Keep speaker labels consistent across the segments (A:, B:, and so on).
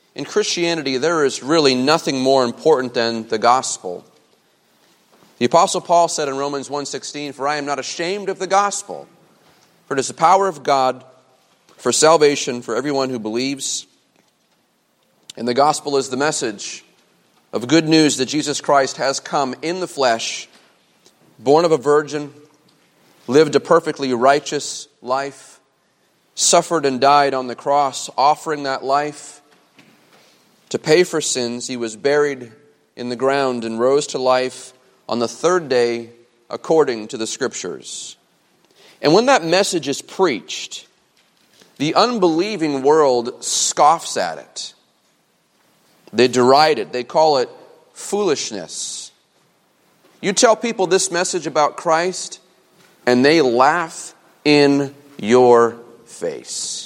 A: in Christianity, there is really nothing more important than the gospel. The Apostle Paul said in Romans 1:16, "For I am not ashamed of the gospel, for it is the power of God for salvation for everyone who believes." And the gospel is the message of good news that Jesus Christ has come in the flesh, born of a virgin, lived a perfectly righteous life, suffered and died on the cross, offering that life to pay for sins. He was buried in the ground and rose to life on the third day according to the Scriptures. And when that message is preached, the unbelieving world scoffs at it. They deride it. They call it foolishness. You tell people this message about Christ, and they laugh in your face.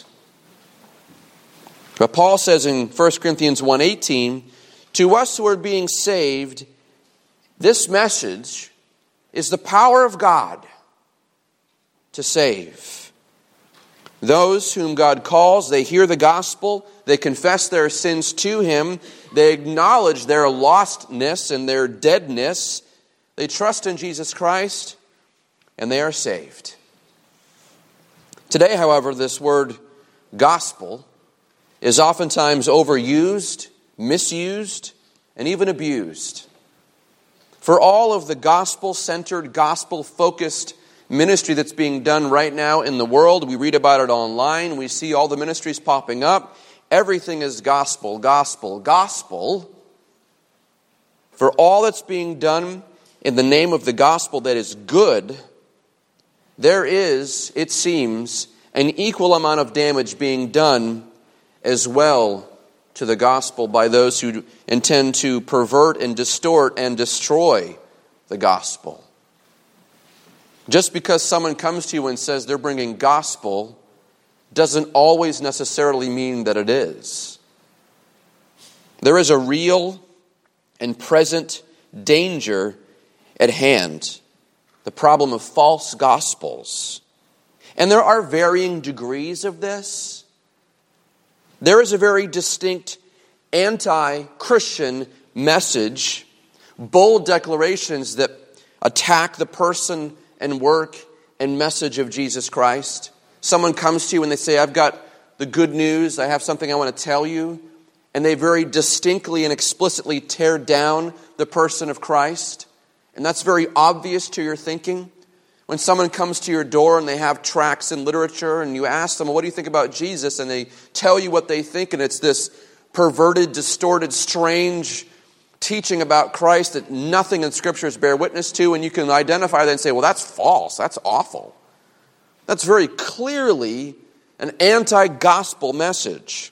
A: But Paul says in 1 Corinthians 1:18, "To us who are being saved, this message is the power of God to save. Those whom God calls, they hear the gospel, they confess their sins to Him, they acknowledge their lostness and their deadness, they trust in Jesus Christ, and they are saved." Today, however, this word gospel is oftentimes overused, misused, and even abused. For all of the gospel-centered, gospel-focused ministry that's being done right now in the world, we read about it online, we see all the ministries popping up, everything is gospel, gospel, gospel. For all that's being done in the name of the gospel that is good, there is, it seems, an equal amount of damage being done as well to the gospel by those who intend to pervert and distort and destroy the gospel. Just because someone comes to you and says they're bringing gospel doesn't always necessarily mean that it is. There is a real and present danger at hand, the problem of false gospels. And there are varying degrees of this. There is a very distinct anti-Christian message, bold declarations that attack the person and work and message of Jesus Christ. Someone comes to you and they say, "I've got the good news, I have something I want to tell you." And they very distinctly and explicitly tear down the person of Christ. And that's very obvious to your thinking. When someone comes to your door and they have tracts in literature and you ask them, "What do you think about Jesus?" and they tell you what they think, and it's this perverted, distorted, strange teaching about Christ that nothing in Scriptures bear witness to, and you can identify that and say, "Well, that's false, that's awful." That's very clearly an anti-gospel message.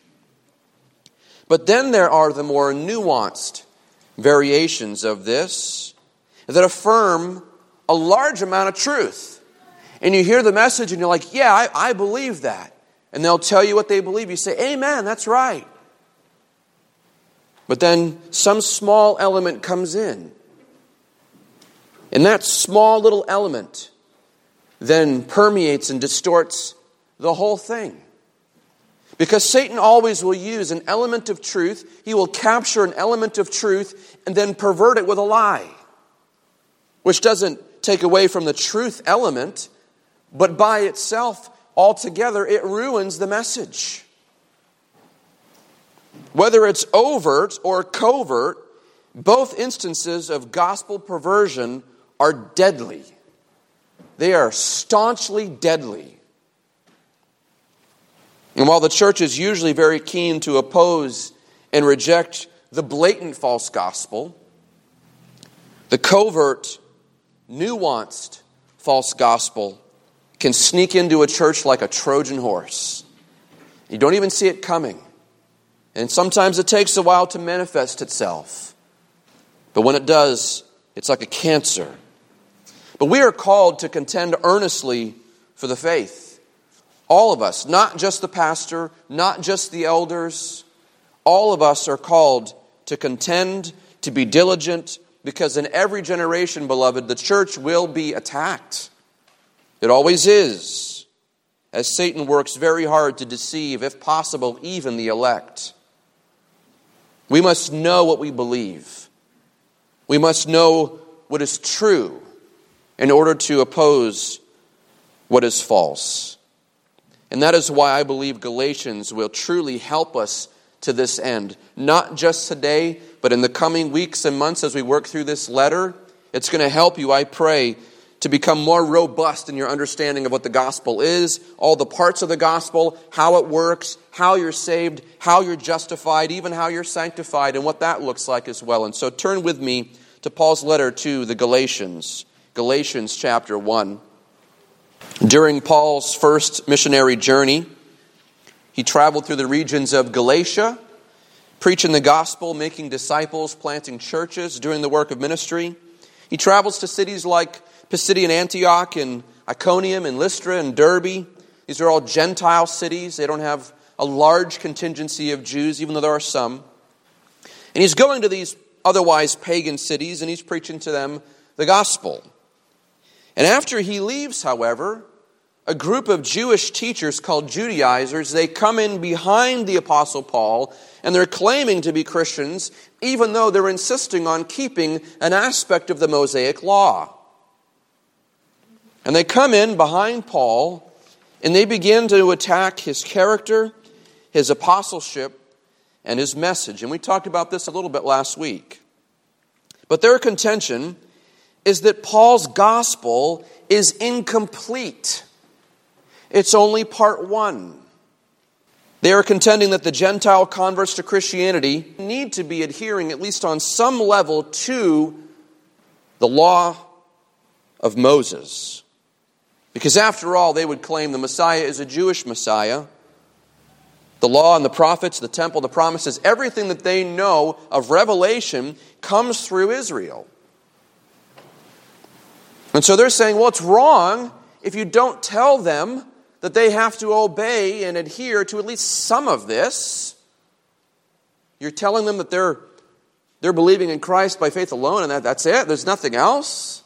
A: But then there are the more nuanced variations of this that affirm a large amount of truth. And you hear the message and you're like, "Yeah, I believe that." And they'll tell you what they believe. You say, "Amen, that's right." But then some small element comes in. And that small little element then permeates and distorts the whole thing. Because Satan always will use an element of truth. He will capture an element of truth and then pervert it with a lie, which doesn't take away from the truth element, but by itself, altogether, it ruins the message. Whether it's overt or covert, both instances of gospel perversion are deadly. They are staunchly deadly. And while the church is usually very keen to oppose and reject the blatant false gospel, the covert, nuanced false gospel can sneak into a church like a Trojan horse. You don't even see it coming. And sometimes it takes a while to manifest itself. But when it does, it's like a cancer. But we are called to contend earnestly for the faith. All of us, not just the pastor, not just the elders. All of us are called to contend, to be diligent, because in every generation, beloved, the church will be attacked. It always is, as Satan works very hard to deceive, if possible, even the elect. We must know what we believe. We must know what is true in order to oppose what is false. And that is why I believe Galatians will truly help us to this end. Not just today, but in the coming weeks and months as we work through this letter. It's going to help you, I pray, to become more robust in your understanding of what the gospel is, all the parts of the gospel, how it works, how you're saved, how you're justified, even how you're sanctified, and what that looks like as well. And so turn with me to Paul's letter to the Galatians, Galatians chapter 1. During Paul's first missionary journey, he traveled through the regions of Galatia, preaching the gospel, making disciples, planting churches, doing the work of ministry. He travels to cities like Pisidian Antioch and Iconium and Lystra and Derbe. These are all Gentile cities. They don't have a large contingency of Jews, even though there are some. And he's going to these otherwise pagan cities, and he's preaching to them the gospel. And after he leaves, however, a group of Jewish teachers called Judaizers, they come in behind the Apostle Paul, and they're claiming to be Christians, even though they're insisting on keeping an aspect of the Mosaic law. And they come in behind Paul, and they begin to attack his character, his apostleship, and his message. And we talked about this a little bit last week. But their contention is that Paul's gospel is incomplete. It's only part 1. They are contending that the Gentile converts to Christianity need to be adhering, at least on some level, to the law of Moses. Because after all, they would claim the Messiah is a Jewish Messiah. The law and the prophets, the temple, the promises, everything that they know of Revelation comes through Israel. And so they're saying, well, it's wrong if you don't tell them that they have to obey and adhere to at least some of this. You're telling them that they're believing in Christ by faith alone, and that's it? There's nothing else?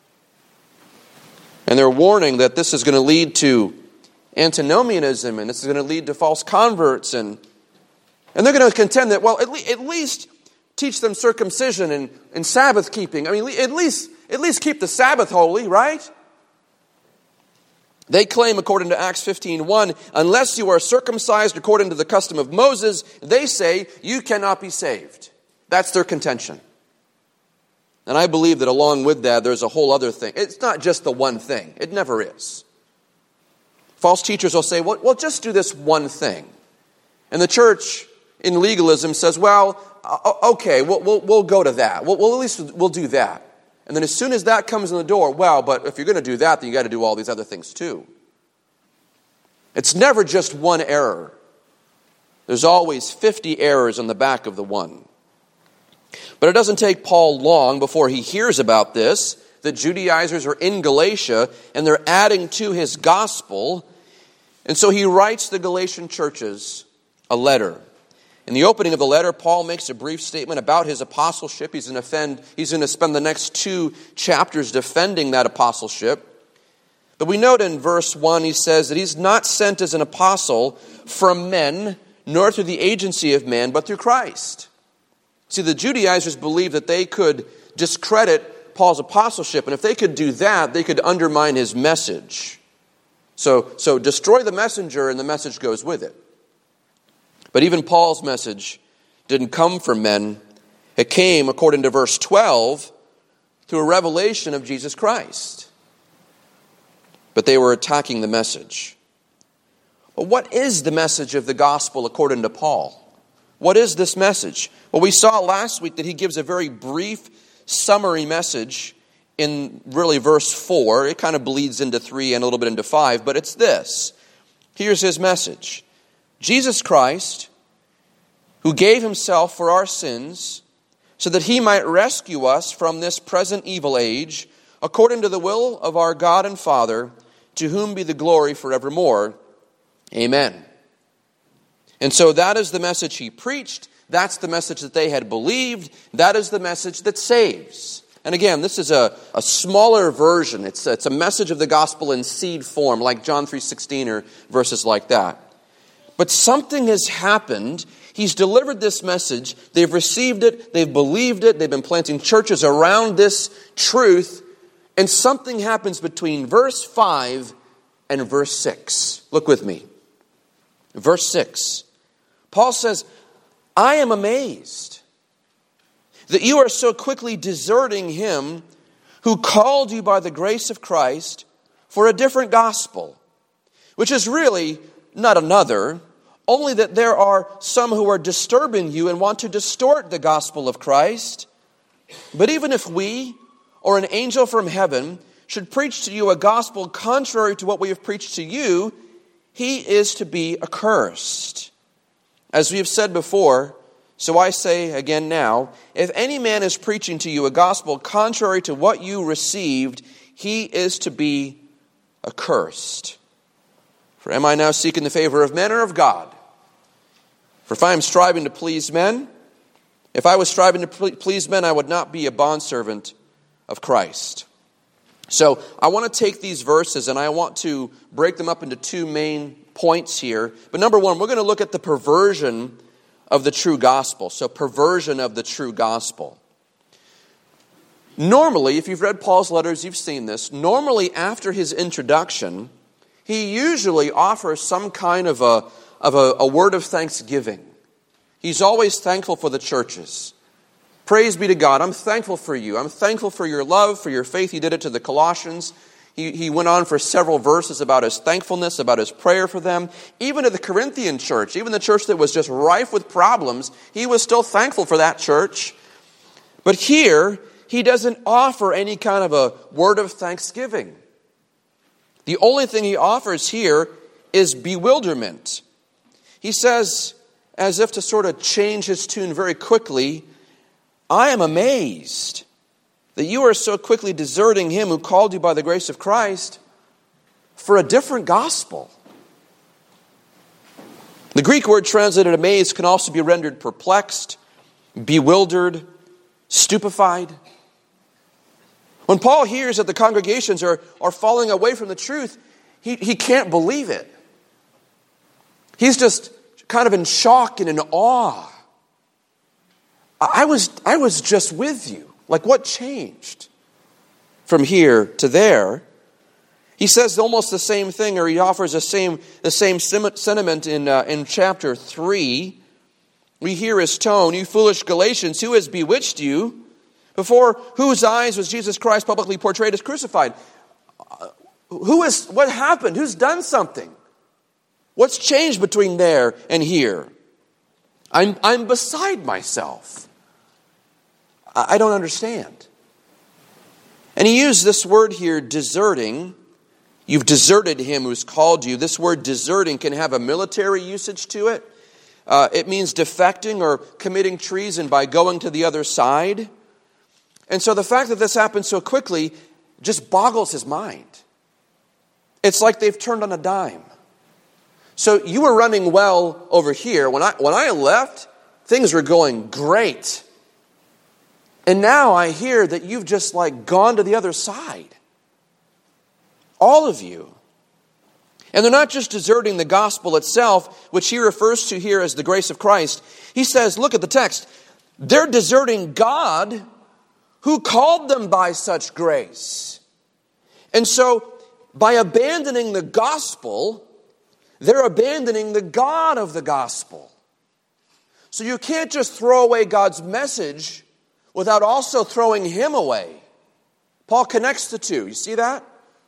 A: And they're warning that this is going to lead to antinomianism, and this is going to lead to false converts, and they're going to contend that, well, at least teach them circumcision and Sabbath keeping. I mean, at least keep the Sabbath holy, right? They claim, according to Acts 15:1, unless you are circumcised according to the custom of Moses, they say you cannot be saved. That's their contention. And I believe that along with that, there's a whole other thing. It's not just the one thing. It never is. False teachers will say, well, just do this one thing. And the church in legalism says, well, okay, we'll go to that. We'll at least we'll do that. And then as soon as that comes in the door, well, but if you're going to do that, then you got to do all these other things too. It's never just one error. There's always 50 errors on the back of the one. But it doesn't take Paul long before he hears about this, that Judaizers are in Galatia and they're adding to his gospel. And so he writes the Galatian churches a letter. In the opening of the letter, Paul makes a brief statement about his apostleship. He's going to spend the next 2 chapters defending that apostleship. But we note in verse 1, he says that he's not sent as an apostle from men, nor through the agency of man, but through Christ. See, the Judaizers believed that they could discredit Paul's apostleship, and if they could do that, they could undermine his message. So destroy the messenger, and the message goes with it. But even Paul's message didn't come from men. It came, according to verse 12, through a revelation of Jesus Christ. But they were attacking the message. But what is the message of the gospel according to Paul? What is this message? Well, we saw last week that he gives a very brief summary message in really verse 4. It kind of bleeds into 3 and a little bit into 5, but it's this. Here's his message. Jesus Christ, who gave himself for our sins, so that he might rescue us from this present evil age, according to the will of our God and Father, to whom be the glory forevermore. Amen. And so that is the message he preached. That's the message that they had believed. That is the message that saves. And again, this is a smaller version. It's a message of the gospel in seed form, like John 3:16 or verses like that. But something has happened He's delivered this message. They've received it. They've believed it. They've been planting churches around this truth. And something happens between verse 5 and verse 6. Look with me. Verse 6. Paul says, I am amazed that you are so quickly deserting him who called you by the grace of Christ for a different gospel, which is really not another, only that there are some who are disturbing you and want to distort the gospel of Christ. But even if we or an angel from heaven should preach to you a gospel contrary to what we have preached to you, he is to be accursed. As we have said before, so I say again now, if any man is preaching to you a gospel contrary to what you received, he is to be accursed. For am I now seeking the favor of men or of God? For if I am striving to please men, if I was striving to please men, I would not be a bondservant of Christ. So I want to take these verses and I want to break them up into two main points here. But number one, we're going to look at the perversion of the true gospel. So perversion of the true gospel. Normally, if you've read Paul's letters, you've seen this. Normally, after his introduction, he usually offers some kind of a word of thanksgiving. He's always thankful for the churches. Praise be to God. I'm thankful for you. I'm thankful for your love, for your faith. He did it to the Colossians. He went on for several verses about his thankfulness, about his prayer for them. Even to the Corinthian church, even the church that was just rife with problems, he was still thankful for that church. But here, he doesn't offer any kind of a word of thanksgiving. The only thing he offers here is bewilderment. He says, as if to sort of change his tune very quickly, I am amazed that you are so quickly deserting him who called you by the grace of Christ for a different gospel. The Greek word translated amazed can also be rendered perplexed, bewildered, stupefied. When Paul hears that the congregations are falling away from the truth, he can't believe it. He's just kind of in shock and in awe. I was just with you. Like, what changed from here to there? He says almost the same thing, or he offers the same sentiment in chapter 3. We hear his tone, you foolish Galatians, who has bewitched you? Before whose eyes was Jesus Christ publicly portrayed as crucified? What happened? Who's done something? What's changed between there and here? I'm beside myself. I don't understand. And he used this word here, deserting. You've deserted him who's called you. This word deserting can have a military usage to it. It means defecting or committing treason by going to the other side. And so the fact that this happened so quickly just boggles his mind. It's like they've turned on a dime. So you were running well over here. When I left, things were going great. And now I hear that you've just like gone to the other side. All of you. And they're not just deserting the gospel itself, which he refers to here as the grace of Christ. He says, look at the text. They're deserting God who called them by such grace. And so by abandoning the gospel, they're abandoning the God of the gospel. So you can't just throw away God's message without also throwing him away. Paul connects the two. You see that?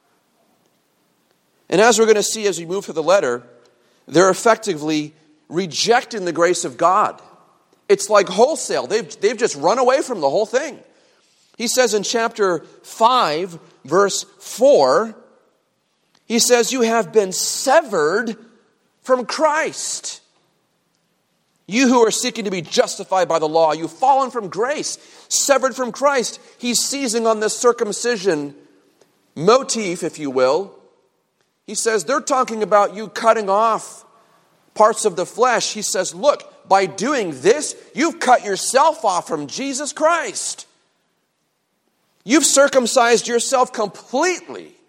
A: And as we're going to see as we move through the letter, they're effectively rejecting the grace of God. It's like wholesale. They've just run away from the whole thing. He says in chapter 5, verse 4, he says, you have been severed from Christ. You who are seeking to be justified by the law, you've fallen from grace, severed from Christ. He's seizing on this circumcision motif, if you will. He says, they're talking about you cutting off parts of the flesh. He says, look, by doing this, you've cut yourself off from Jesus Christ. You've circumcised yourself completely.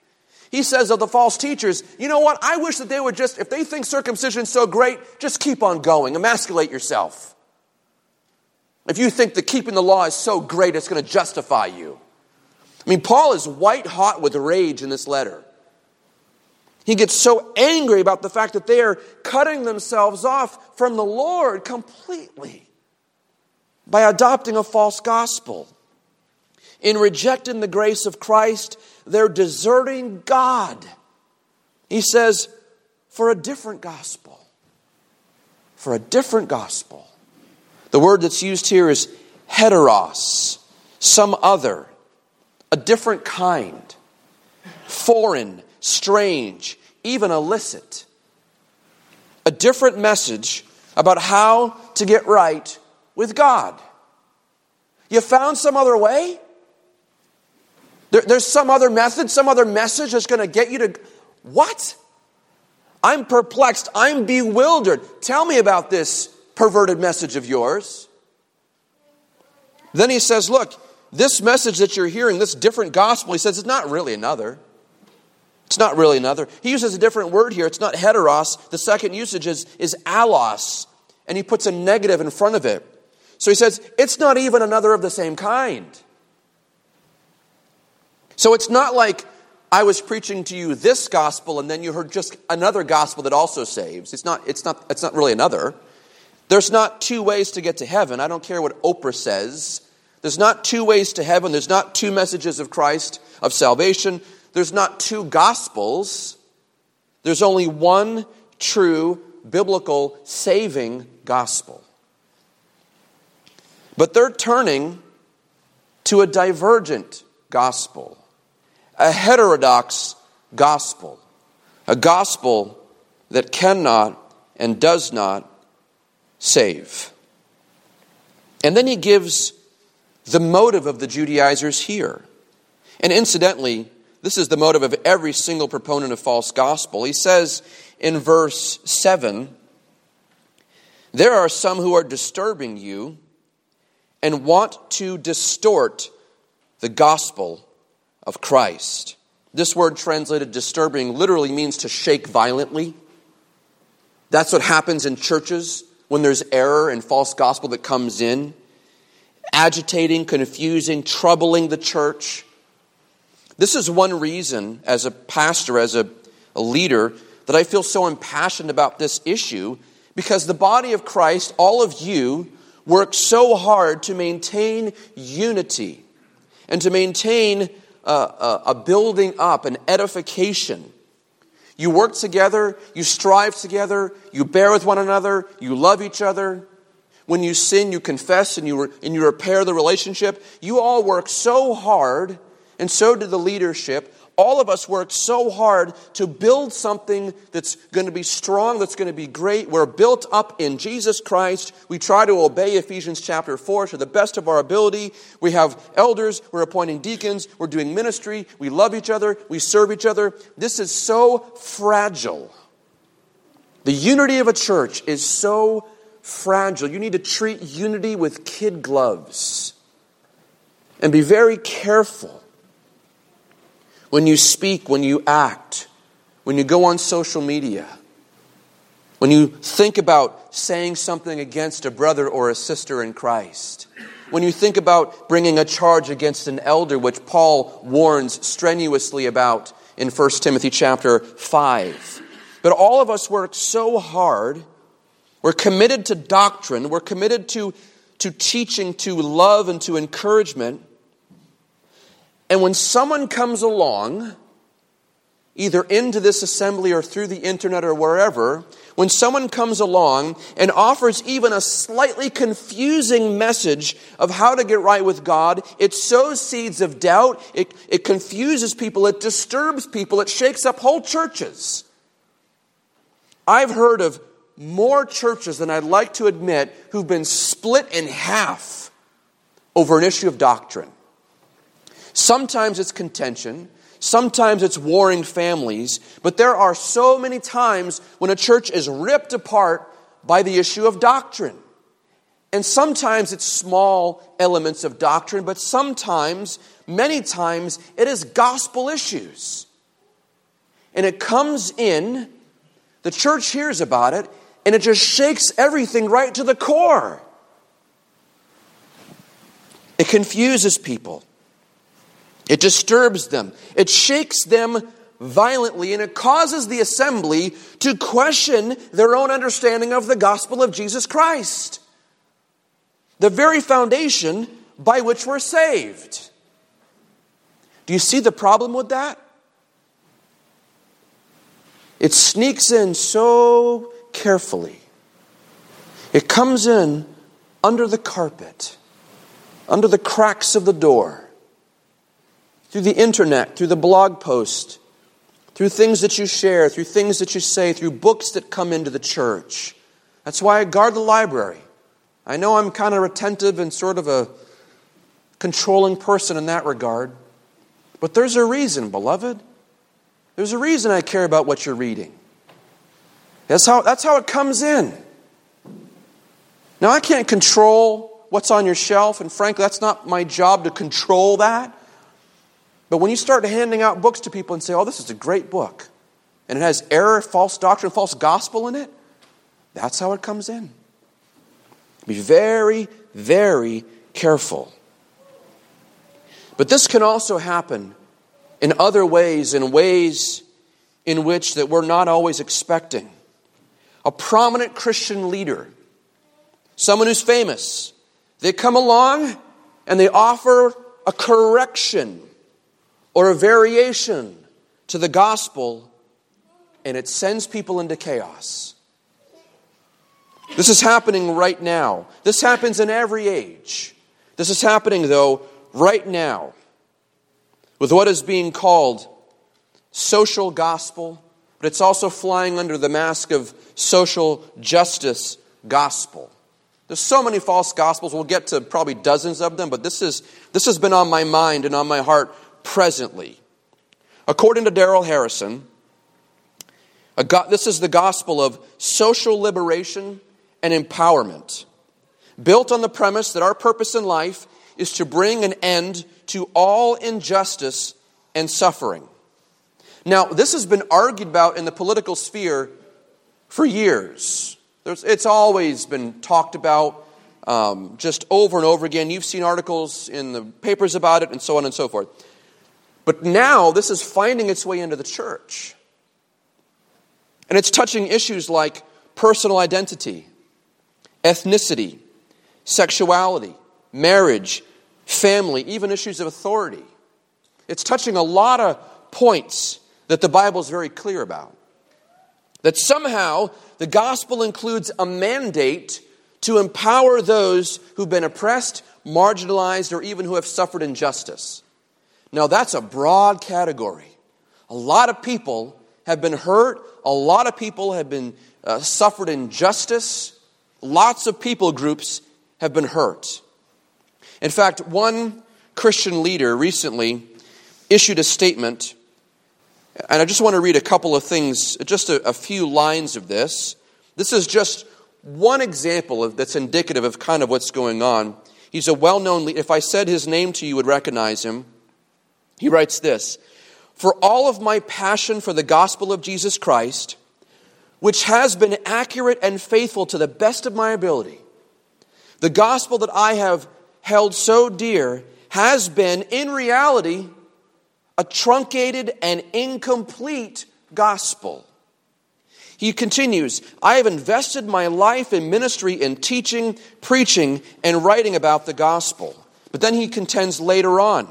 A: He says of the false teachers, you know what? I wish that they would just, if they think circumcision is so great, just keep on going. Emasculate yourself. If you think that keeping the law is so great, it's going to justify you. I mean, Paul is white hot with rage in this letter. He gets so angry about the fact that they are cutting themselves off from the Lord completely by adopting a false gospel. In rejecting the grace of Christ, they're deserting God. He says, for a different gospel. For a different gospel. The word that's used here is heteros, some other, a different kind, foreign, strange, even illicit. A different message about how to get right with God. You found some other way? There's some other method, some other message that's going to get you to... What? I'm perplexed. I'm bewildered. Tell me about this perverted message of yours. Then he says, look, this message that you're hearing, this different gospel, he says, it's not really another. It's not really another. He uses a different word here. It's not heteros. The second usage is allos. And he puts a negative in front of it. So he says, it's not even another of the same kind. So it's not like I was preaching to you this gospel and then you heard just another gospel that also saves. It's not really another. There's not two ways to get to heaven. I don't care what Oprah says. There's not two ways to heaven. There's not two messages of Christ, of salvation. There's not two gospels. There's only one true, biblical, saving gospel. But they're turning to a divergent gospel. A heterodox gospel. A gospel that cannot and does not save. And then he gives the motive of the Judaizers here. And incidentally, this is the motive of every single proponent of false gospel. He says in verse 7, there are some who are disturbing you and want to distort the gospel of Christ. This word translated disturbing literally means to shake violently. That's what happens in churches when there's error and false gospel that comes in. Agitating, confusing, troubling the church. This is one reason as a pastor, as a leader, that I feel so impassioned about this issue, because the body of Christ, all of you, work so hard to maintain unity and to maintain a building up, an edification. You work together, you strive together, you bear with one another, you love each other. When you sin, you confess and you repair the relationship. You all work so hard, and so did the leadership. All of us work so hard to build something that's going to be strong, that's going to be great. We're built up in Jesus Christ. We try to obey Ephesians chapter 4 to the best of our ability. We have elders, we're appointing deacons, we're doing ministry, we love each other, we serve each other. This is so fragile. The unity of a church is so fragile. You need to treat unity with kid gloves. And be very careful when you speak, when you act, when you go on social media, when you think about saying something against a brother or a sister in Christ, when you think about bringing a charge against an elder, which Paul warns strenuously about in 1 Timothy chapter 5. But all of us work so hard. We're committed to doctrine. We're committed to teaching, to love, and to encouragement. And when someone comes along, either into this assembly or through the internet or wherever, when someone comes along and offers even a slightly confusing message of how to get right with God, it sows seeds of doubt, it confuses people, it disturbs people, it shakes up whole churches. I've heard of more churches than I'd like to admit who've been split in half over an issue of doctrine. Sometimes it's contention. Sometimes it's warring families. But there are so many times when a church is ripped apart by the issue of doctrine. And sometimes it's small elements of doctrine, but sometimes, many times, it is gospel issues. and it comes in, the church hears about it, and it just shakes everything right to the core. It confuses people. It disturbs them. It shakes them violently, and it causes the assembly to question their own understanding of the gospel of Jesus Christ, the very foundation by which we're saved. Do you see the problem with that? It sneaks in so carefully. It comes in under the carpet, under the cracks of the door, through the internet, through the blog post, through things that you share, through things that you say, through books that come into the church. That's why I guard the library. I know I'm kind of retentive and sort of a controlling person in that regard. But there's a reason, beloved. There's a reason I care about what you're reading. That's how it comes in. Now, I can't control what's on your shelf, and frankly, that's not my job to control that. But when you start handing out books to people and say, oh, this is a great book, and it has error, false doctrine, false gospel in it, that's how it comes in. Be very, very careful. But this can also happen in other ways, in ways in which that we're not always expecting. A prominent Christian leader, someone who's famous, they come along and they offer a correction or a variation to the gospel, and it sends people into chaos. This is happening right now. This happens in every age. This is happening, though, right now with what is being called social gospel, but it's also flying under the mask of social justice gospel. There's so many false gospels. We'll get to probably dozens of them, but this has been on my mind and on my heart presently. According to Darrell Harrison, this is the gospel of social liberation and empowerment, built on the premise that our purpose in life is to bring an end to all injustice and suffering. Now, this has been argued about in the political sphere for years. It's always been talked about just over and over again. You've seen articles in the papers about it and so on and so forth. But now this is finding its way into the church. And it's touching issues like personal identity, ethnicity, sexuality, marriage, family, even issues of authority. It's touching a lot of points that the Bible is very clear about. That somehow the gospel includes a mandate to empower those who've been oppressed, marginalized, or even who have suffered injustice. Now that's a broad category. A lot of people have been hurt. A lot of people have been suffered injustice. Lots of people groups have been hurt. In fact, one Christian leader recently issued a statement, and I just want to read a couple of things, just a few lines of this. This is just one example that's indicative of kind of what's going on. He's a well-known leader. If I said his name to you, you would recognize him. He writes this: "For all of my passion for the gospel of Jesus Christ, which has been accurate and faithful to the best of my ability, the gospel that I have held so dear has been, in reality, a truncated and incomplete gospel." He continues, "I have invested my life in ministry in teaching, preaching, and writing about the gospel." But then he contends later on,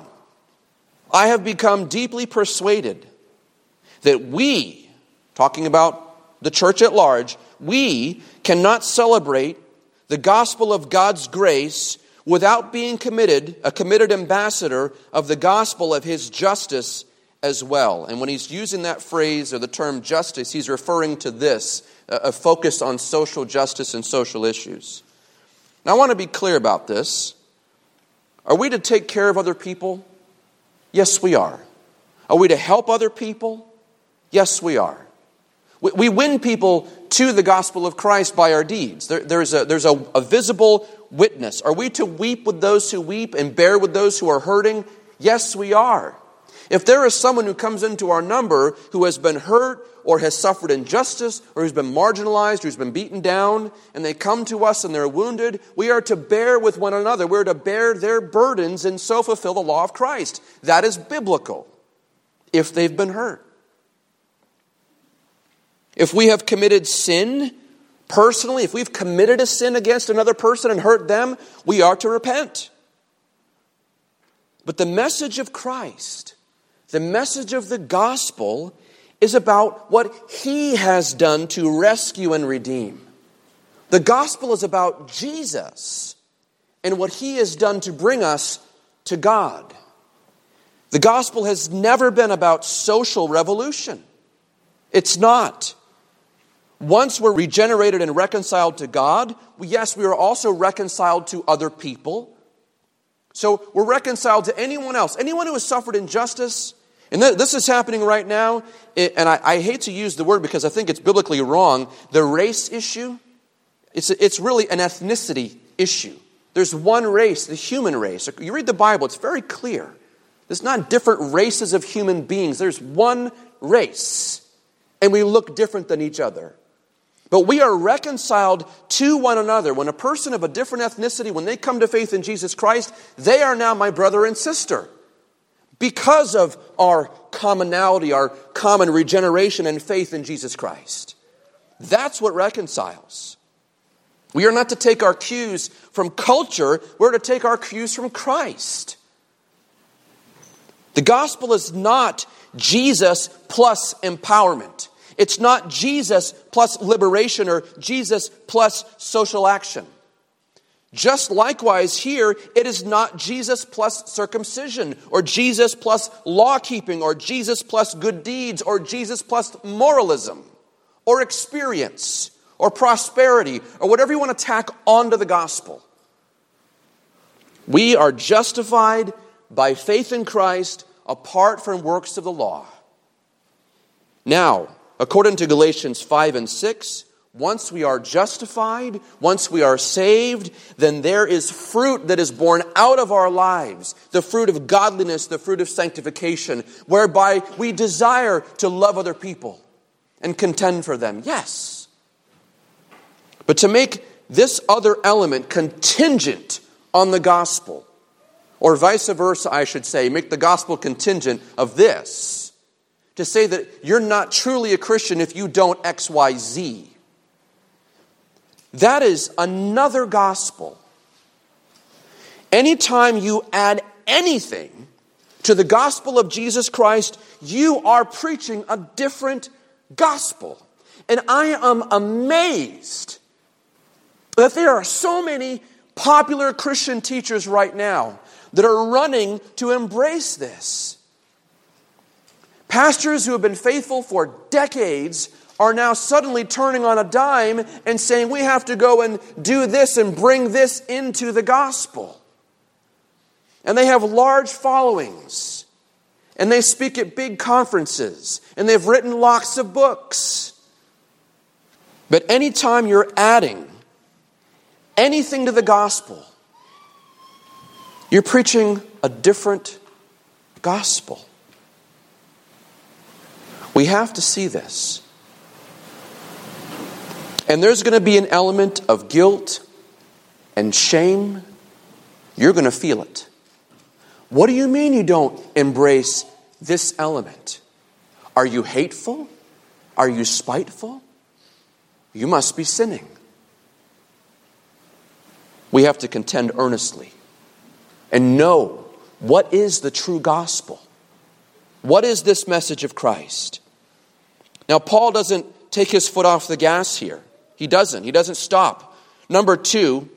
A: "I have become deeply persuaded that we," talking about the church at large, "we cannot celebrate the gospel of God's grace without being a committed ambassador of the gospel of his justice as well." And when he's using that phrase or the term justice, he's referring to this, a focus on social justice and social issues. Now, I want to be clear about this. Are we to take care of other people? Yes, we are. Are we to help other people? Yes, we are. We win people to the gospel of Christ by our deeds. There's a visible witness. Are we to weep with those who weep and bear with those who are hurting? Yes, we are. If there is someone who comes into our number who has been hurt or has suffered injustice or who's been marginalized or who's been beaten down, and they come to us and they're wounded, we are to bear with one another. We're to bear their burdens and so fulfill the law of Christ. That is biblical if they've been hurt. If we have committed sin personally, if we've committed a sin against another person and hurt them, we are to repent. But the message of Christ, the message of the gospel, is about what He has done to rescue and redeem. The gospel is about Jesus and what He has done to bring us to God. The gospel has never been about social revolution. It's not. Once we're regenerated and reconciled to God, yes, we are also reconciled to other people. So we're reconciled to anyone else, anyone who has suffered injustice. And this is happening right now. And I hate to use the word because I think it's biblically wrong. The race issue, it's really an ethnicity issue. There's one race, the human race. You read the Bible, it's very clear. There's not different races of human beings. There's one race. And we look different than each other. But we are reconciled to one another. When a person of a different ethnicity, when they come to faith in Jesus Christ, they are now my brother and sister. Because of our commonality, our common regeneration and faith in Jesus Christ. That's what reconciles. We are not to take our cues from culture. We're to take our cues from Christ. The gospel is not Jesus plus empowerment. It's not Jesus plus liberation or Jesus plus social action. Just likewise here, it is not Jesus plus circumcision or Jesus plus law keeping or Jesus plus good deeds or Jesus plus moralism or experience or prosperity or whatever you want to tack onto the gospel. We are justified by faith in Christ apart from works of the law. Now, according to Galatians 5 and 6, once we are justified, once we are saved, then there is fruit that is born out of our lives. The fruit of godliness, the fruit of sanctification, whereby we desire to love other people and contend for them. Yes. But to make this other element contingent on the gospel, or vice versa, I should say, make the gospel contingent of this, to say that you're not truly a Christian if you don't X, Y, Z. That is another gospel. Anytime you add anything to the gospel of Jesus Christ, you are preaching a different gospel. And I am amazed that there are so many popular Christian teachers right now that are running to embrace this. Pastors who have been faithful for decades are now suddenly turning on a dime and saying we have to go and do this and bring this into the gospel. And they have large followings. And they speak at big conferences. And they've written lots of books. But anytime you're adding anything to the gospel, you're preaching a different gospel. We have to see this. And there's going to be an element of guilt and shame. You're going to feel it. What do you mean you don't embrace this element? Are you hateful? Are you spiteful? You must be sinning. We have to contend earnestly and know what is the true gospel. What is this message of Christ? Now, Paul doesn't take his foot off the gas here. He doesn't. He doesn't stop. Number two,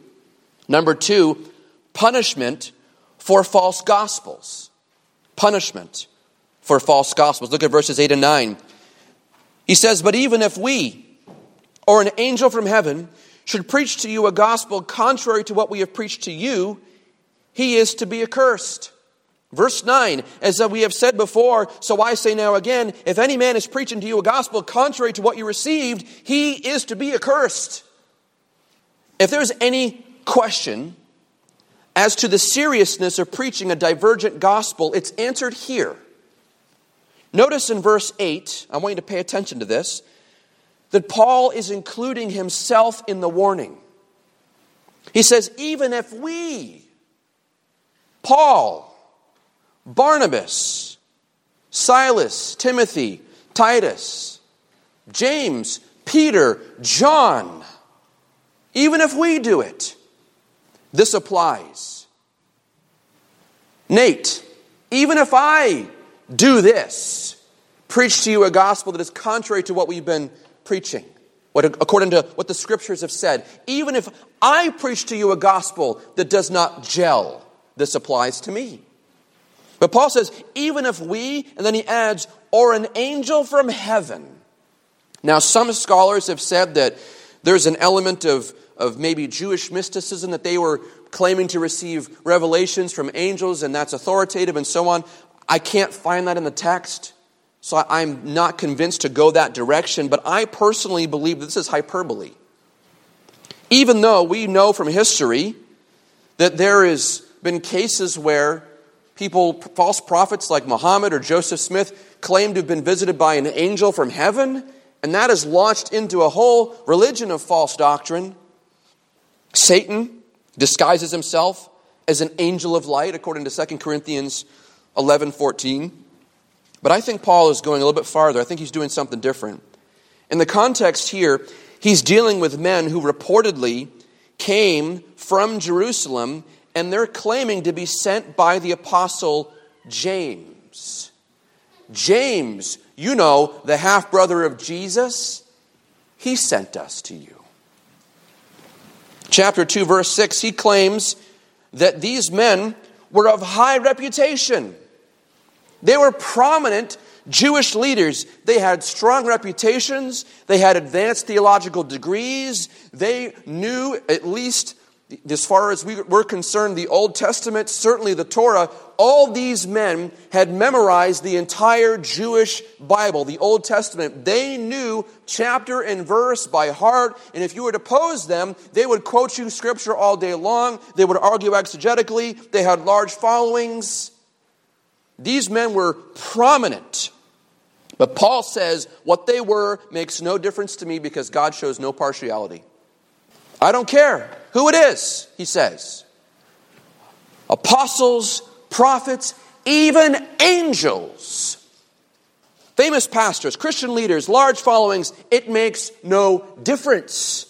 A: punishment for false gospels. Punishment for false gospels. Look at verses 8 and 9. He says, "But even if we, or an angel from heaven, should preach to you a gospel contrary to what we have preached to you, he is to be accursed." Verse 9, "As we have said before, so I say now again, if any man is preaching to you a gospel contrary to what you received, he is to be accursed." If there's any question as to the seriousness of preaching a divergent gospel, it's answered here. Notice in verse 8, I want you to pay attention to this, that Paul is including himself in the warning. He says, even if we, Paul, Barnabas, Silas, Timothy, Titus, James, Peter, John, even if we do it, this applies. Nate, even if I do this, preach to you a gospel that is contrary to what we've been preaching, according to what the scriptures have said, even if I preach to you a gospel that does not gel, this applies to me. But Paul says, even if we, and then he adds, or an angel from heaven. Now, some scholars have said that there's an element of maybe Jewish mysticism, that they were claiming to receive revelations from angels, and that's authoritative and so on. I can't find that in the text, so I'm not convinced to go that direction, but I personally believe this is hyperbole. Even though we know from history that there has been cases where people, false prophets like Muhammad or Joseph Smith, claim to have been visited by an angel from heaven, and that has launched into a whole religion of false doctrine. Satan disguises himself as an angel of light, according to 2 Corinthians 11:14. But I think Paul is going a little bit farther. I think he's doing something different. In the context here, he's dealing with men who reportedly came from Jerusalem, and they're claiming to be sent by the apostle James. James, you know, the half-brother of Jesus, he sent us to you. Chapter 2, verse 6, he claims that these men were of high reputation. They were prominent Jewish leaders. They had strong reputations. They had advanced theological degrees. They knew, at least as far as we're concerned, the Old Testament, certainly the Torah. All these men had memorized the entire Jewish Bible, the Old Testament. They knew chapter and verse by heart, and if you were to pose them, they would quote you scripture all day long. They would argue exegetically. They had large followings. These men were prominent. But Paul says what they were makes no difference to me because God shows no partiality. I don't care who it is, he says. Apostles, prophets, even angels, famous pastors, Christian leaders, large followings, it makes no difference.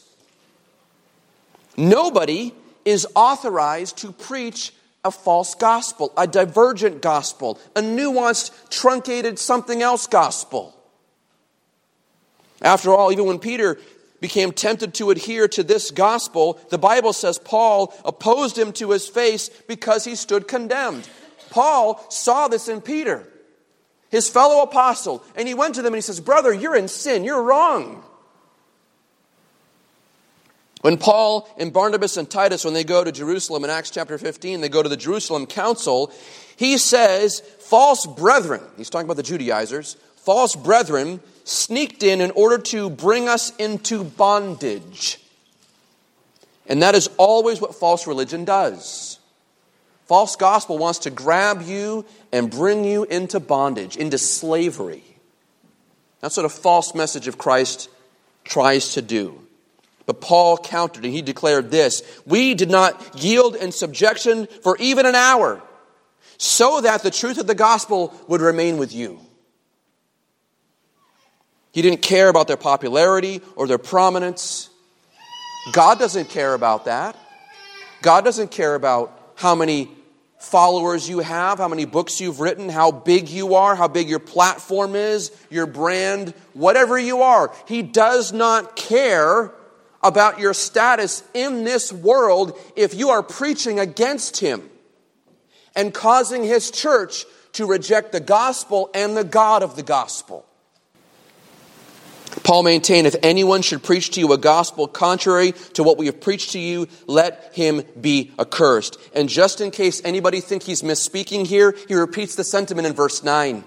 A: Nobody is authorized to preach a false gospel, a divergent gospel, a nuanced, truncated, something else gospel. After all, even when Peter became tempted to adhere to this gospel, the Bible says Paul opposed him to his face because he stood condemned. Paul saw this in Peter, his fellow apostle, and he went to them and he says, "Brother, you're in sin, you're wrong." When Paul and Barnabas and Titus, when they go to Jerusalem in Acts chapter 15, they go to the Jerusalem council, he says, false brethren, he's talking about the Judaizers, false brethren sneaked in order to bring us into bondage. And that is always what false religion does. False gospel wants to grab you and bring you into bondage, into slavery. That's what a false message of Christ tries to do. But Paul countered and he declared this: "We did not yield in subjection for even an hour, so that the truth of the gospel would remain with you." He didn't care about their popularity or their prominence. God doesn't care about that. God doesn't care about how many followers you have, how many books you've written, how big you are, how big your platform is, your brand, whatever you are. He does not care about your status in this world if you are preaching against him and causing his church to reject the gospel and the God of the gospel. Paul maintained, if anyone should preach to you a gospel contrary to what we have preached to you, let him be accursed. And just in case anybody thinks he's misspeaking here, he repeats the sentiment in verse 9.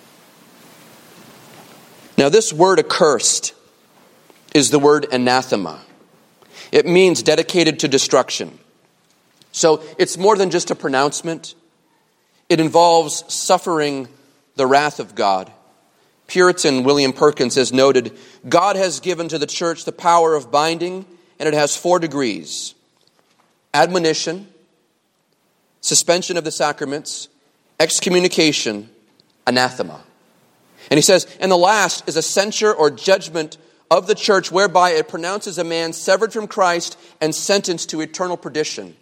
A: Now this word accursed is the word anathema. It means dedicated to destruction. So it's more than just a pronouncement. It involves suffering the wrath of God. Puritan William Perkins has noted, God has given to the church the power of binding, and it has 4 degrees: admonition, suspension of the sacraments, excommunication, anathema. And he says, and the last is a censure or judgment of the church, whereby it pronounces a man severed from Christ and sentenced to eternal perdition.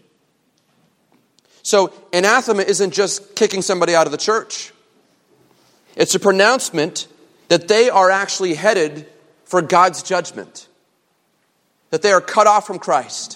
A: So anathema isn't just kicking somebody out of the church. It's a pronouncement that they are actually headed for God's judgment, that they are cut off from Christ.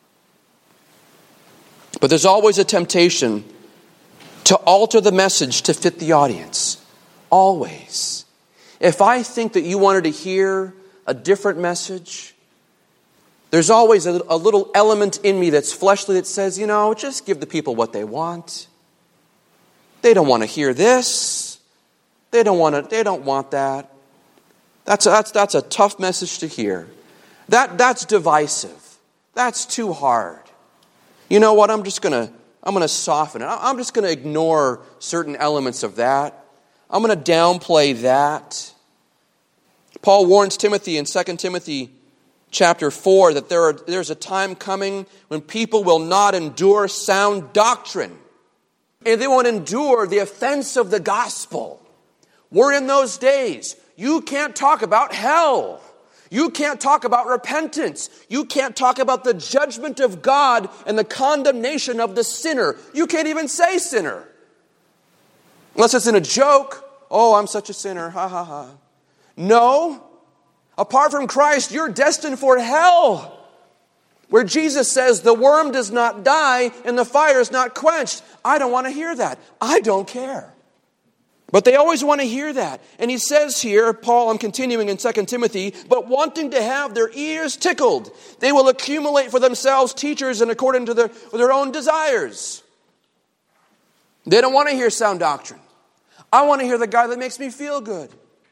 A: But there's always a temptation to alter the message to fit the audience. Always. If I think that you wanted to hear a different message, there's always a little element in me that's fleshly that says, just give the people what they want. They don't want to hear this. They don't want that. That's a tough message to hear. That's divisive. That's too hard. You know what? I'm going to soften it. I'm just going to ignore certain elements of that. I'm going to downplay that. Paul warns Timothy in 2 Timothy chapter 4 that there's a time coming when people will not endure sound doctrine. And they won't endure the offense of the gospel. We're in those days. You can't talk about hell. You can't talk about repentance. You can't talk about the judgment of God and the condemnation of the sinner. You can't even say sinner. Unless it's in a joke. Oh, I'm such a sinner. Ha ha ha. No. Apart from Christ, you're destined for hell. Where Jesus says the worm does not die and the fire is not quenched. I don't want to hear that. I don't care. But they always want to hear that. And he says here, Paul, I'm continuing in 2 Timothy, but wanting to have their ears tickled, they will accumulate for themselves teachers and according to their own desires. They don't want to hear sound doctrine. I want to hear the guy that makes me feel good.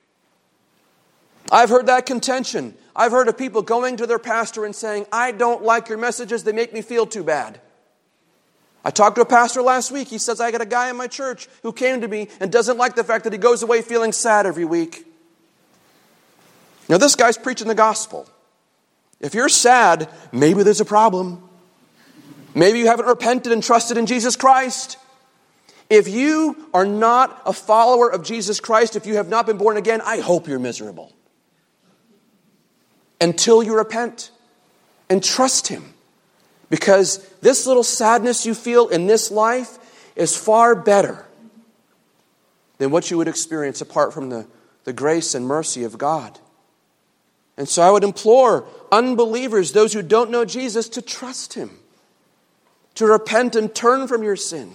A: I've heard that contention. I've heard of people going to their pastor and saying, I don't like your messages, they make me feel too bad. I talked to a pastor last week. He says, I got a guy in my church who came to me and doesn't like the fact that he goes away feeling sad every week. Now, this guy's preaching the gospel. If you're sad, maybe there's a problem. Maybe you haven't repented and trusted in Jesus Christ. If you are not a follower of Jesus Christ, if you have not been born again, I hope you're miserable. Until you repent and trust Him. Because this little sadness you feel in this life is far better than what you would experience apart from the grace and mercy of God. And so I would implore unbelievers, those who don't know Jesus, to trust Him, to repent and turn from your sin.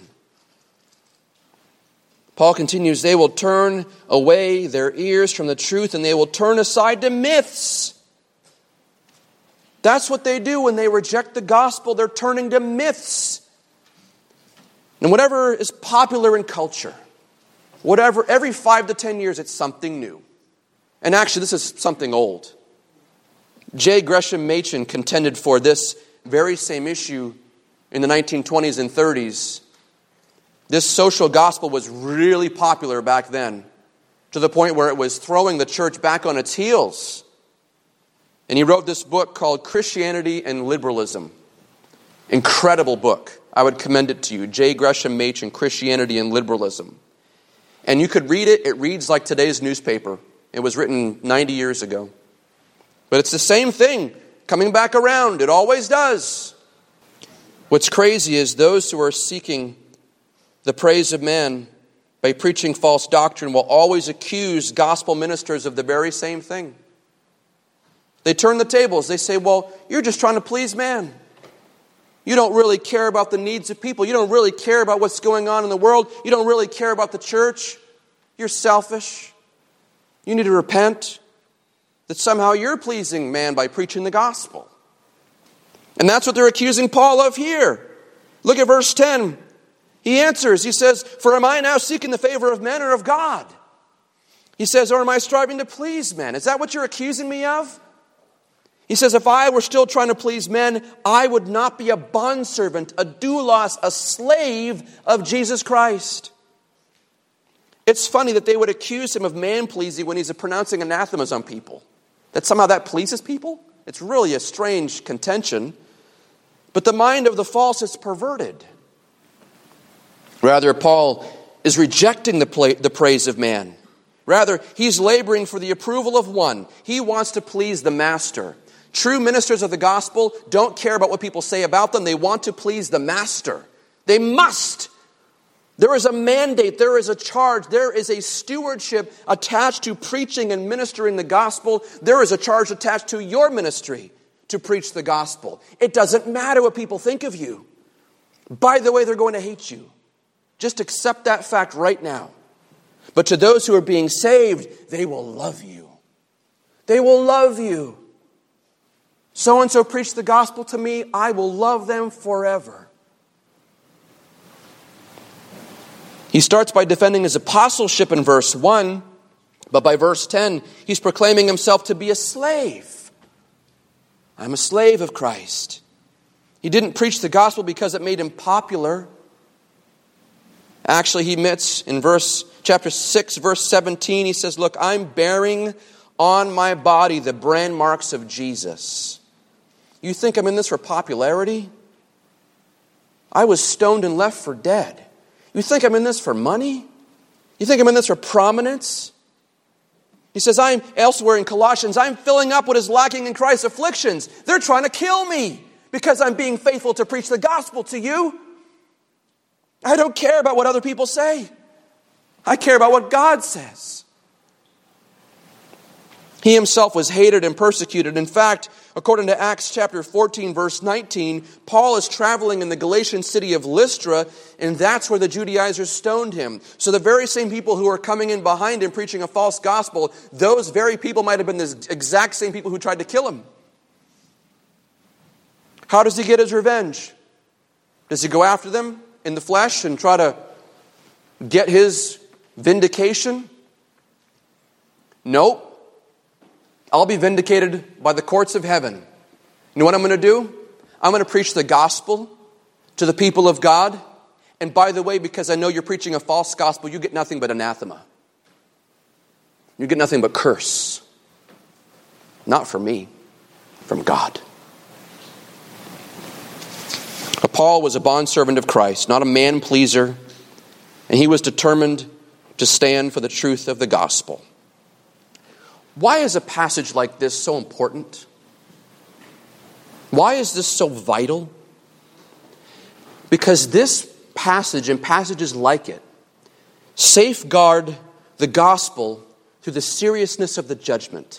A: Paul continues, they will turn away their ears from the truth and they will turn aside to myths. That's what they do when they reject the gospel. They're turning to myths. And whatever is popular in culture, every 5 to 10 years, it's something new. And actually, this is something old. J. Gresham Machen contended for this very same issue in the 1920s and 30s. This social gospel was really popular back then, to the point where it was throwing the church back on its heels. And he wrote this book called Christianity and Liberalism. Incredible book. I would commend it to you. J. Gresham Machen, Christianity and Liberalism. And you could read it. It reads like today's newspaper. It was written 90 years ago. But it's the same thing, coming back around. It always does. What's crazy is those who are seeking the praise of man by preaching false doctrine will always accuse gospel ministers of the very same thing. They turn the tables. They say, well, you're just trying to please man. You don't really care about the needs of people. You don't really care about what's going on in the world. You don't really care about the church. You're selfish. You need to repent. That somehow you're pleasing man by preaching the gospel. And that's what they're accusing Paul of here. Look at verse 10. He answers. He says, for am I now seeking the favor of men or of God? He says, or am I striving to please men? Is that what you're accusing me of? He says, if I were still trying to please men, I would not be a bondservant, a doulos, a slave of Jesus Christ. It's funny that they would accuse him of man-pleasing when he's pronouncing anathemas on people. That somehow that pleases people? It's really a strange contention. But the mind of the false is perverted. Rather, Paul is rejecting the praise of man. Rather, he's laboring for the approval of one. He wants to please the master. True ministers of the gospel don't care about what people say about them. They want to please the master. They must. There is a mandate, there is a charge, there is a stewardship attached to preaching and ministering the gospel. There is a charge attached to your ministry to preach the gospel. It doesn't matter what people think of you. By the way, they're going to hate you. Just accept that fact right now. But to those who are being saved, they will love you. They will love you. So-and-so preached the gospel to me, I will love them forever. He starts by defending his apostleship in verse 1, but by verse 10, he's proclaiming himself to be a slave. I'm a slave of Christ. He didn't preach the gospel because it made him popular. Actually, he admits in chapter 6, verse 17, he says, look, I'm bearing on my body the brand marks of Jesus. You think I'm in this for popularity? I was stoned and left for dead. You think I'm in this for money? You think I'm in this for prominence? He says, I'm elsewhere in Colossians, I'm filling up what is lacking in Christ's afflictions. They're trying to kill me because I'm being faithful to preach the gospel to you. I don't care about what other people say. I care about what God says. He himself was hated and persecuted. In fact, according to Acts chapter 14, verse 19, Paul is traveling in the Galatian city of Lystra, and that's where the Judaizers stoned him. So the very same people who are coming in behind him preaching a false gospel, those very people might have been the exact same people who tried to kill him. How does he get his revenge? Does he go after them in the flesh and try to get his vindication? Nope. I'll be vindicated by the courts of heaven. You know what I'm going to do? I'm going to preach the gospel to the people of God. And by the way, because I know you're preaching a false gospel, you get nothing but anathema. You get nothing but curse. Not from me, from God. Paul was a bondservant of Christ, not a man-pleaser, and he was determined to stand for the truth of the gospel. Why is a passage like this so important? Why is this so vital? Because this passage and passages like it safeguard the gospel through the seriousness of the judgment.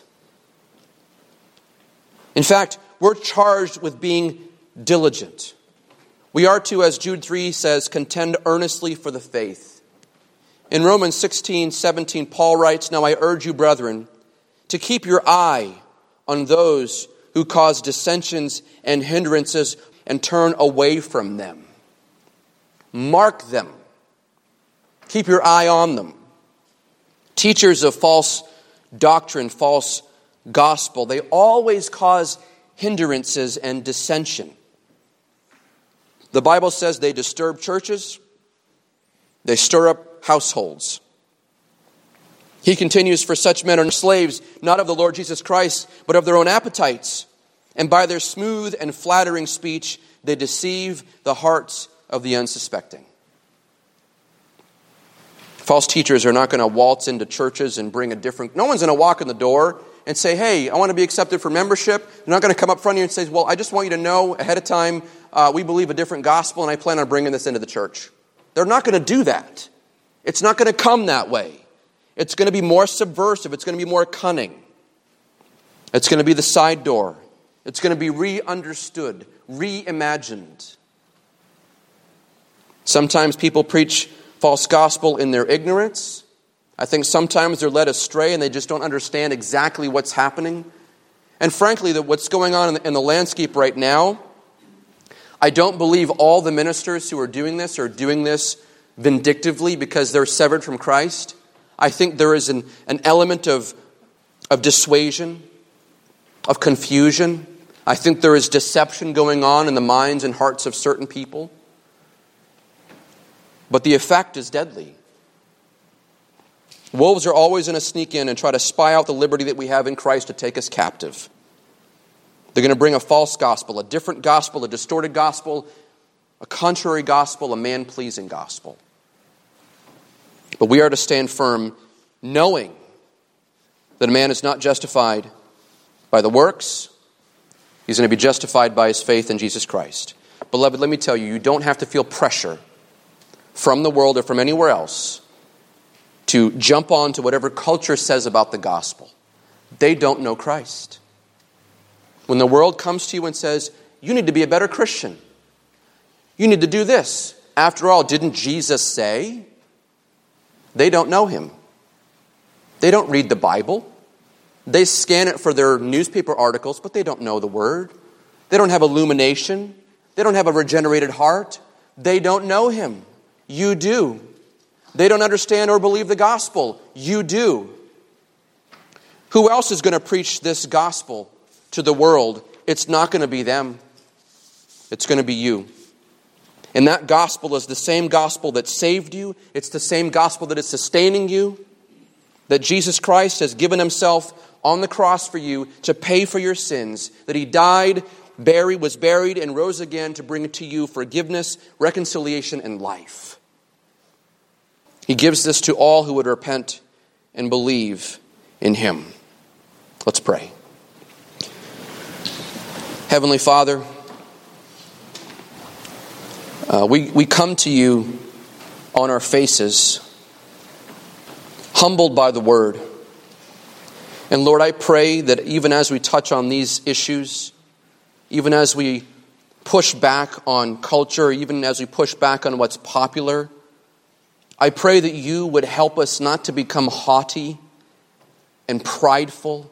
A: In fact, we're charged with being diligent. We are to, as Jude 3 says, contend earnestly for the faith. In Romans 16:17, Paul writes, "Now I urge you, brethren, to keep your eye on those who cause dissensions and hindrances and turn away from them." Mark them. Keep your eye on them. Teachers of false doctrine, false gospel, they always cause hindrances and dissension. The Bible says they disturb churches. They stir up households. He continues, "For such men are slaves, not of the Lord Jesus Christ, but of their own appetites. And by their smooth and flattering speech, they deceive the hearts of the unsuspecting." False teachers are not going to waltz into churches and bring a different... No one's going to walk in the door and say, "Hey, I want to be accepted for membership." They're not going to come up front of you and say, "Well, I just want you to know ahead of time, we believe a different gospel and I plan on bringing this into the church." They're not going to do that. It's not going to come that way. It's going to be more subversive. It's going to be more cunning. It's going to be the side door. It's going to be re-understood, reimagined. Sometimes people preach false gospel in their ignorance. I think sometimes they're led astray and they just don't understand exactly what's happening. And frankly, what's going on in the landscape right now, I don't believe all the ministers who are doing this vindictively because they're severed from Christ. I think there is an element of dissuasion, of confusion. I think there is deception going on in the minds and hearts of certain people. But the effect is deadly. Wolves are always going to sneak in and try to spy out the liberty that we have in Christ to take us captive. They're going to bring a false gospel, a different gospel, a distorted gospel, a contrary gospel, a man-pleasing gospel. But we are to stand firm, knowing that a man is not justified by the works. He's going to be justified by his faith in Jesus Christ. Beloved, let me tell you, you don't have to feel pressure from the world or from anywhere else to jump on to whatever culture says about the gospel. They don't know Christ. When the world comes to you and says, you need to be a better Christian, you need to do this. After all, didn't Jesus say? They don't know him. They don't read the Bible. They scan it for their newspaper articles, but they don't know the Word. They don't have illumination. They don't have a regenerated heart. They don't know him. You do. They don't understand or believe the gospel. You do. Who else is going to preach this gospel to the world? It's not going to be them. It's going to be you. And that gospel is the same gospel that saved you. It's the same gospel that is sustaining you. That Jesus Christ has given himself on the cross for you to pay for your sins. That he died, was buried, and rose again to bring to you forgiveness, reconciliation, and life. He gives this to all who would repent and believe in him. Let's pray. Heavenly Father, we come to you on our faces, humbled by the word. And Lord, I pray that even as we touch on these issues, even as we push back on culture, even as we push back on what's popular, I pray that you would help us not to become haughty and prideful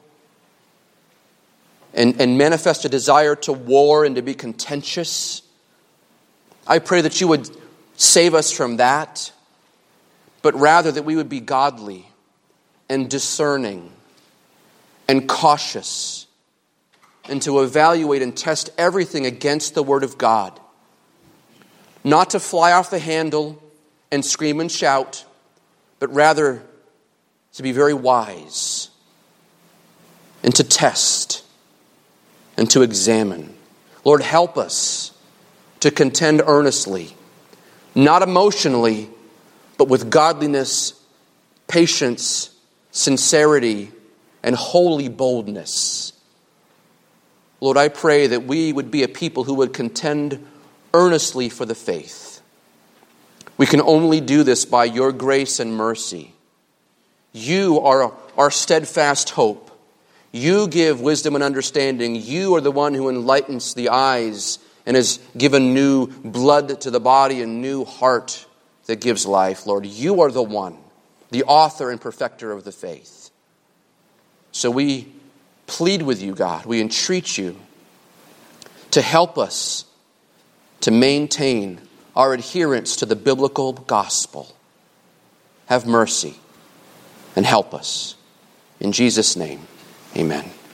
A: and manifest a desire to war and to be contentious. I pray that you would save us from that, but rather that we would be godly and discerning and cautious, and to evaluate and test everything against the Word of God. Not to fly off the handle and scream and shout, but rather to be very wise and to test and to examine. Lord, help us to contend earnestly, not emotionally, but with godliness, patience, sincerity, and holy boldness. Lord, I pray that we would be a people who would contend earnestly for the faith. We can only do this by your grace and mercy. You are our steadfast hope. You give wisdom and understanding. You are the one who enlightens the eyes and has given new blood to the body and new heart that gives life. Lord, you are the one, the author and perfecter of the faith. So we plead with you, God. We entreat you to help us to maintain our adherence to the biblical gospel. Have mercy and help us. In Jesus' name, amen.